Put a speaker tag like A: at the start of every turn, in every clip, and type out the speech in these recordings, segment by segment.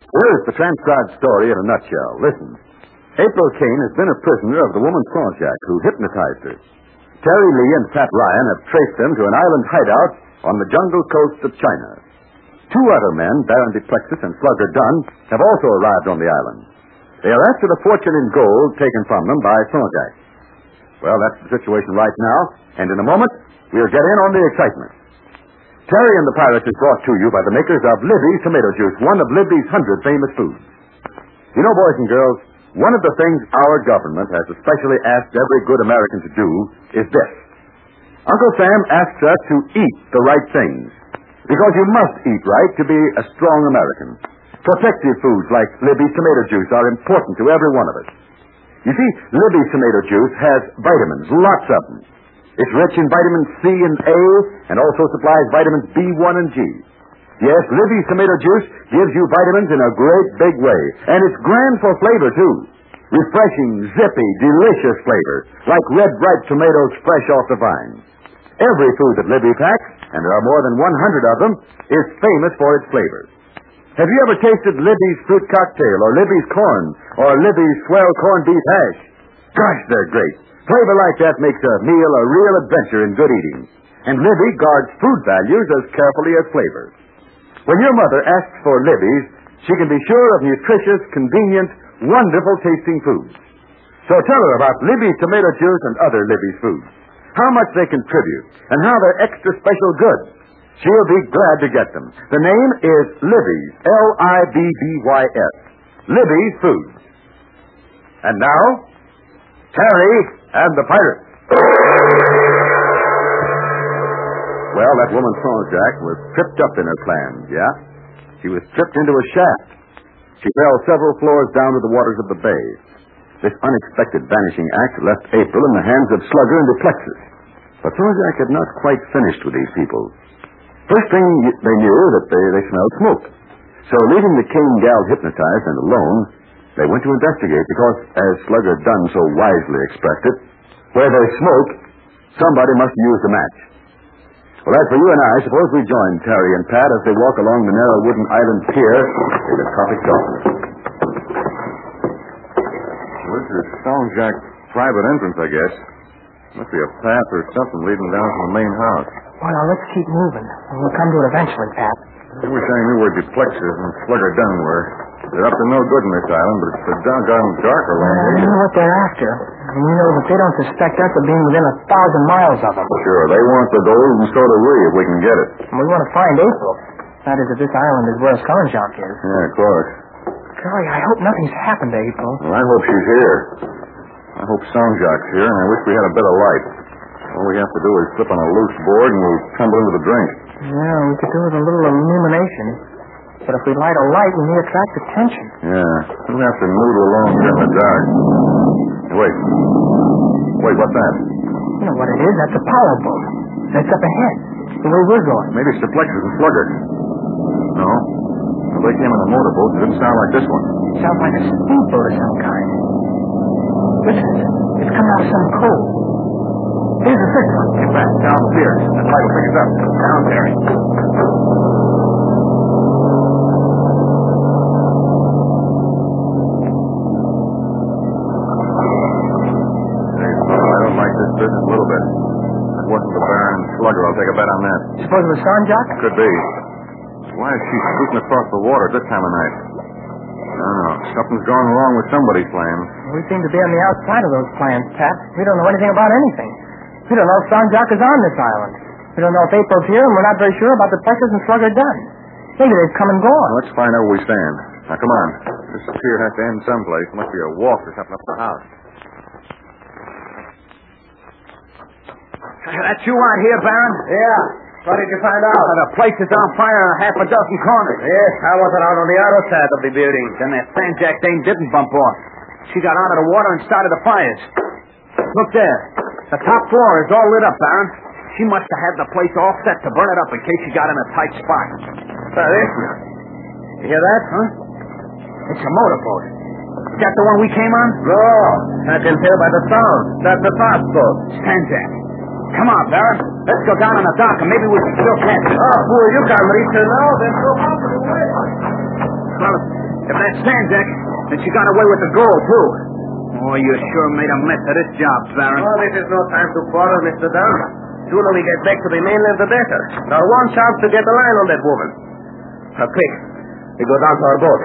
A: Here's the transcribed story in a nutshell. Listen. April Kane has been a prisoner of the woman Sonjak who hypnotized her. Terry Lee and Pat Ryan have traced them to an island hideout on the jungle coast of China. Two other men, Baron Duplexis and Slugger Dunn, have also arrived on the island. They are after the fortune in gold taken from them by Sonjak. Well, that's the situation right now, and in a moment, we'll get in on the excitement. Terry and the Pirates is brought to you by the makers of Libby's Tomato Juice, one of Libby's 100 famous foods. You know, boys and girls, one of the things our government has especially asked every good American to do is this. Uncle Sam asks us to eat the right things, because you must eat right to be a strong American. Protective foods like Libby's Tomato Juice are important to every one of us. You see, Libby's Tomato Juice has vitamins, lots of them. It's rich in vitamins C and A, and also supplies vitamins B1 and G. Yes, Libby's Tomato Juice gives you vitamins in a great big way, and it's grand for flavor, too. Refreshing, zippy, delicious flavor, like red, ripe tomatoes fresh off the vine. Every food that Libby packs, and there are more than 100 of them, is famous for its flavor. Have you ever tasted Libby's fruit cocktail, or Libby's corn, or Libby's swell corned beef hash? Gosh, they're great. Flavor like that makes a meal a real adventure in good eating. And Libby guards food values as carefully as flavor. When your mother asks for Libby's, she can be sure of nutritious, convenient, wonderful tasting foods. So tell her about Libby's tomato juice and other Libby's foods, how much they contribute, and how they're extra special good. She'll be glad to get them. The name is Libby's, L-I-B-B-Y-S. Libby's Foods. And now, Terry and the Pirates. Well, that woman Sonjak was tripped up in her plans, yeah? She was tripped into a shaft. She fell several floors down to the waters of the bay. This unexpected vanishing act left April in the hands of Slugger and Duplexis. But Sonjak had not quite finished with these people. First thing they knew that they smelled smoke. So leaving the Kane gal hypnotized and alone, they went to investigate because, as Slugger Dunn so wisely expressed it, where there's smoke, somebody must use the match. Well, as for you and I, suppose we join Terry and Pat as they walk along the narrow wooden island pier in the tropic darkness.
B: This is Sonjak's private entrance, I guess. Must be a path or something leading down from the main house.
C: Well, now, let's keep moving. We'll come to it eventually, Pat.
B: I wish I knew where Duplexis and Slugger Dunn were. They're up to no good in this island, but it's so doggone dark around here.
C: We know what they're after. And we know that they don't suspect us of being within 1,000 miles of them.
B: Sure, they want the gold, and so do we, if we can get it.
C: And we want to find April. That is, if this island is where Sonjak is.
B: Yeah, of course.
C: Golly, I hope nothing's happened to April.
B: Well, I hope she's here. I hope Sonjak's here, and I wish we had a bit of light. All we have to do is slip on a loose board, and we'll tumble into the drink.
C: Yeah, we could do with a little illumination. But if we light a light, we may attract attention.
B: Yeah, we'll have to noodle along here in the dark. Hey, wait, what's that?
C: You know what it is? That's a power boat. That's up ahead, the way we're going.
B: Maybe it's Duplexis and Slugger. No, they came in a motorboat. It didn't sound like this one.
C: It sounds like a speedboat of some kind. Listen, it's coming out of some cove. Here's the first one.
B: Get back, down the pier. That light will pick us up. Down, Terry. Business a little bit. If it wasn't the Baron Slugger, I'll take a bet on that.
C: Suppose it was Sonjak?
B: Could be. Why is she scooting across the water at this time of night? I don't know. Something's gone wrong with somebody's plans.
C: We seem to be on the outside of those plans, Pat. We don't know anything about anything. We don't know if Sonjak is on this island. We don't know if April's here, and we're not very sure about the Duplexis and Slugger Dunn. Maybe they've come and gone.
B: Well, let's find out where we stand. Now, come on. This pier has to end someplace. It must be a walk or something up the house.
D: That's you out here, Baron?
E: Yeah. What did you find out?
D: The place is on fire in half a dozen corners.
E: Yes, I wasn't out on the other side of the building.
D: Then that Sonjak dame didn't bump off. She got out of the water and started the fires. Look there. The top floor is all lit up, Baron. She must have had the place all set to burn it up in case she got in a tight spot.
E: Listen. You hear that?
D: Huh? It's a motorboat. Is that the one we came on?
E: No. I can tell by the sound. That's a fast boat.
D: Sonjak. Come on, Baron. Let's go down on the dock and maybe we can still catch it.
E: Oh, fool, you can't reach her now. There's no mountain away.
D: Well, If that's Sanjak, then she got away with the gold, too. Oh, you sure made a mess of this job, Baron.
E: Oh, this is no time to quarrel, Mr. Dunn. Sooner we get back to the mainland, the better. Now, one chance to get a line on that woman. Now, quick. We go down to our boat.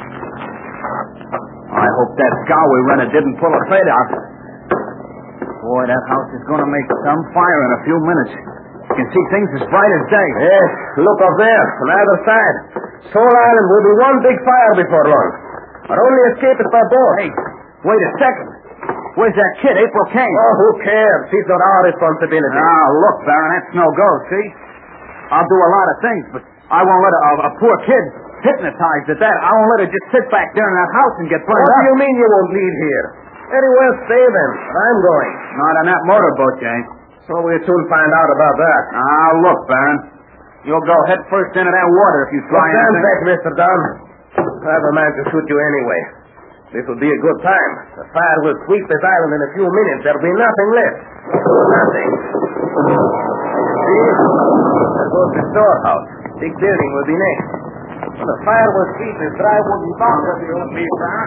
D: I hope that scow we rented didn't pull a fade out. Boy, that house is going to make some fire in a few minutes. You can see things as bright as day.
E: Yes, look up there, on either side. Soul Island will be one big fire before long. Our only escape is by boat.
D: Hey, wait a second. Where's that kid, April Kane?
E: Oh, who cares? She's not our responsibility.
D: Ah, look, Baron, that's no go, see? I'll do a lot of things, but I won't let a poor kid hypnotized at that. I won't let her just sit back there in that house and get burned
E: What
D: up.
E: do you mean you won't leave here? Very well, stay then. But I'm going.
D: Not on that motorboat, you ain't.
E: So we'll soon find out about that.
D: Ah, look, Baron. You'll go head first into that water if you try
E: Stand
D: anything.
E: back, Mr. Dunn. I have a mind to shoot you anyway. This will be a good time. The fire will sweep this island in a few minutes. There'll be nothing left. Nothing. See? There goes the storehouse. Big building will be next. When the fire will sweep this dry wooden box of the old beef ground.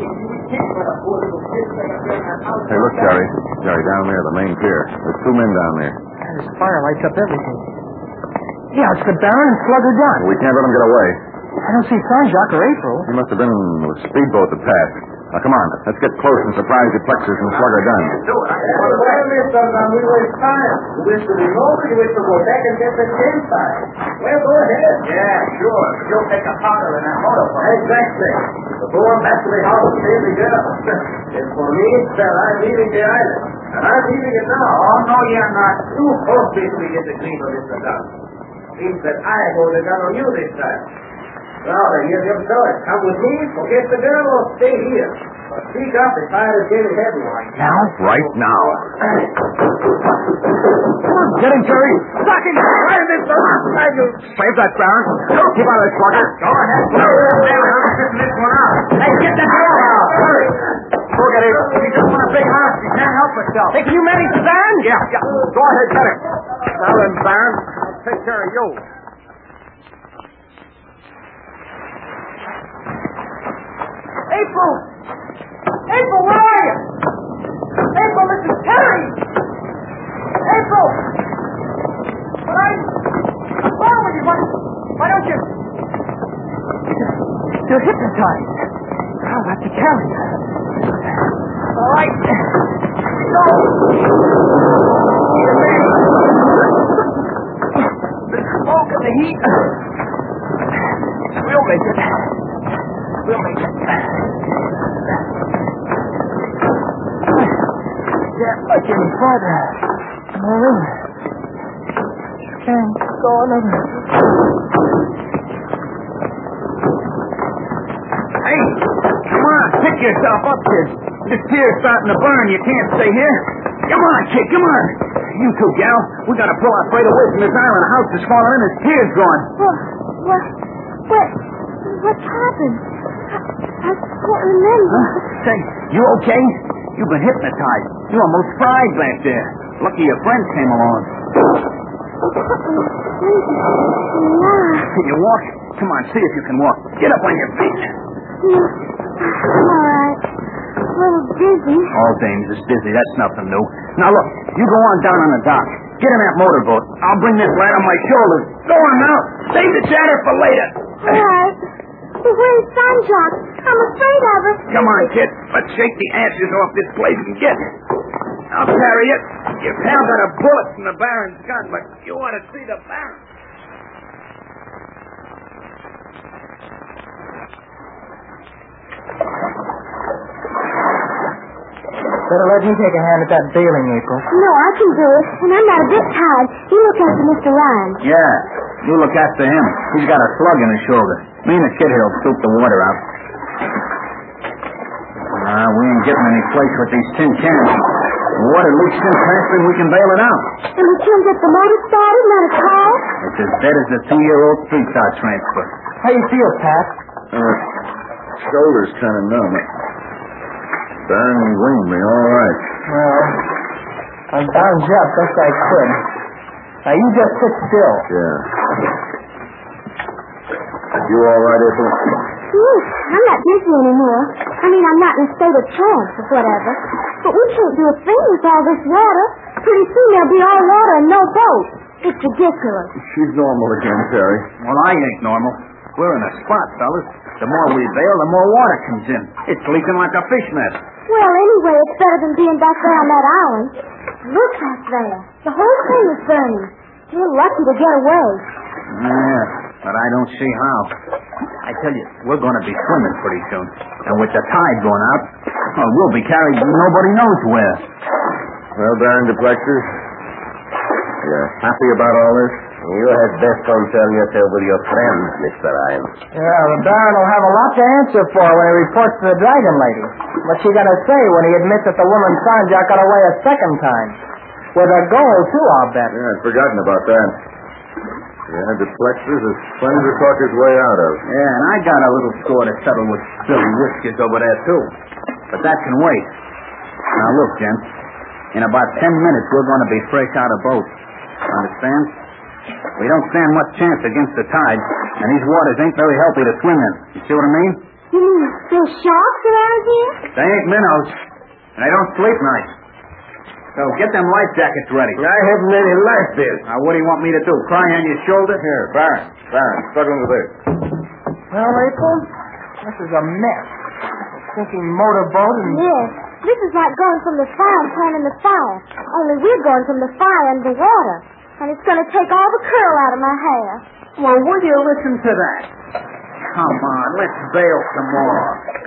B: Hey, look, Jerry. Jerry, down there, the main pier. There's 2 men down there.
C: This fire lights up everything. Yeah, it's the Baron and Slugger Dunn.
B: We can't let them get away.
C: I don't see Sanjak or April.
B: He must have been with the speedboat that passed. Now, come on. Let's get close and surprise the Plexus and Slugger Dunn.
E: Well, Mr. Dunn, we waste time. You wish to be over, you wish to go back and get the inside. Well, go ahead. Yeah, sure. You'll take a powder in that motorboat. Exactly. So go on back to the house and save the girl. As for me, sir, I'm leaving the island. And I'm leaving it now. Oh, no, you're not. You hope this we get the clean of Mr. Dunn. Seems that I hold the gun on you this time. Now, then, here's your choice. Come with me, forget the girl, or stay here. But speak up, the fire is getting heavy.
D: Now? Right now. Get him, Jerry.
E: Knock him! Right this
D: Save that, Baron. Keep out of this, Slugger.
E: Go ahead. I'm sitting this one out.
D: Hey, get that girl out. Hurry. Look at him. He just won a big house. He can't help himself.
C: Hey, can you manage the van?
D: Yeah. Go ahead, get him. Now then, Baron, I'll take care of you.
C: April! April, where are you? April, this is Terry! April! What's wrong with you? Why don't you... You're hypnotized. I'll have to carry you. All right. Go! The smoke and the heat. We'll make it. We'll make it. Can't much any farther. Maureen. Can't go another.
D: Hey, come on, pick yourself up, kid. This pier's starting to burn. You can't stay here. Come on, kid, come on. You two, gal. We gotta pull our freight away from this island. The house is falling in. This pier's gone.
F: What's happened? I can't remember.
D: Say, you okay? You've been hypnotized. You almost fried back there. Lucky your friends came along. Can you walk? Come on, see if you can walk. Get up on your feet.
F: I'm all right. A little dizzy.
D: All dames is dizzy. That's nothing new. Now, look, you go on down on the dock. Get in that motorboat. I'll bring this lad on my shoulders. Go on now. Save the chatter for later.
F: All right. But where's Sanjak? I'm afraid of her.
D: Come on, kid. Let's shake the ashes off this place and get it. I'll carry it. Your pal got a bullet from the Baron's gun, but you ought to see the Baron.
C: Better let me take a hand at that bailing, April.
F: No, I can do it. And I'm not a bit tired. You look after Mr. Ryan.
D: Yeah, you look after him. He's got a slug in his shoulder. Me and the kid here will scoop the water out. We ain't getting any place with these tin cans. The water leaks in faster than we can bail it out.
F: And we can't get the motor started, not a car?
D: It's as dead as a 2-year-old streetcar transfer.
C: How you feel, Pat?
B: Shoulder's kind of numb. Darn winged me all right.
C: Well, I bound you up best I could. Now, you just sit still.
B: Yeah. You all right, April?
F: Yes, I'm not dizzy anymore. I mean, I'm not in a state of trance or whatever. But we can't do a thing with all this water. Pretty soon there'll be all water and no boat. It's ridiculous.
B: She's normal again, Terry.
D: Well, I ain't normal. We're in a spot, fellas. The more we bail, the more water comes in. It's leaking like a fish net.
F: Well, anyway, it's better than being back there on that island. Look back there. The whole thing is burning. We're lucky to get away.
D: Yeah, but I don't see how. I tell you, we're going to be swimming pretty soon. And with the tide going out, we'll be carried nobody knows where.
B: Well, Baron Duplexis, you're happy about all this?
E: You had best concern yourself with your friends, Mr. Irons.
C: Yeah, the Baron will have a lot to answer for when he reports to the Dragon Lady. What's she going to say when he admits that the woman Sanjak got away a second time? With a gold, too, I'll bet.
B: Yeah, I'd forgotten about that. Yeah, Duplexis is plenty to talk his way out of.
D: Yeah, and I got a little score to settle with Billy Whiskers over there, too. But that can wait. Now, look, gents. In about 10 minutes, we're going to be fresh out of boat. Understand? We don't stand much chance against the tide, and these waters ain't very healthy to swim in. You see what I mean?
F: You mean there's sharks around here?
D: They ain't minnows, and they don't sleep nice. So get them life jackets ready.
E: I haven't any life belts.
D: Now, what do you want me to do? Cry on your shoulder?
B: Here, Baron, struggling with this.
C: Well, April, this is a mess. Sinking motorboat and...
F: Yes. This is like going from the fire and turning the fire. Only we're going from the fire into water. And it's going to take all the curl out of my hair.
D: Well, will you listen to that? Come on, let's bail some more.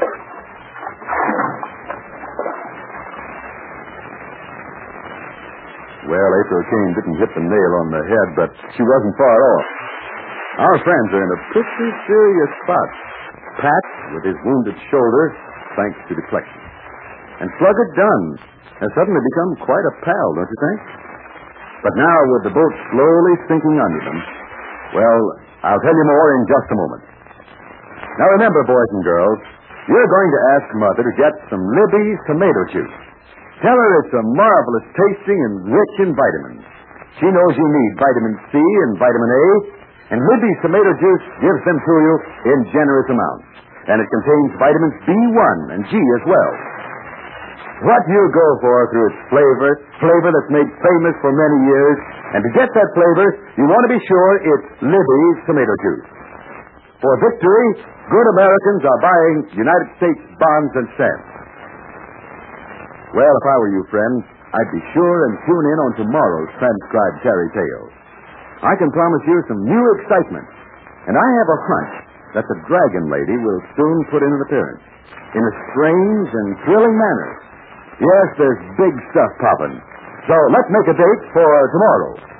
A: Well, April Kane didn't hit the nail on the head, but she wasn't far off. Our friends are in a pretty serious spot. Pat, with his wounded shoulder, thanks to Duplexis. And Sluggard Dunn has suddenly become quite a pal, don't you think? But now, with the boat slowly sinking under them, well, I'll tell you more in just a moment. Now, remember, boys and girls, you're going to ask Mother to get some Libby's tomato juice. Tell her it's a marvelous tasting and rich in vitamins. She knows you need vitamin C and vitamin A, and Libby's tomato juice gives them to you in generous amounts. And it contains vitamins B1 and G as well. What you go for through its flavor that's made famous for many years, and to get that flavor, you want to be sure it's Libby's tomato juice. For victory, good Americans are buying United States bonds and stamps. Well, if I were you, friends, I'd be sure and tune in on tomorrow's transcribed Terry Tale. I can promise you some new excitement, and I have a hunch that the Dragon Lady will soon put in an appearance in a strange and thrilling manner. Yes, there's big stuff popping. So let's make a date for tomorrow.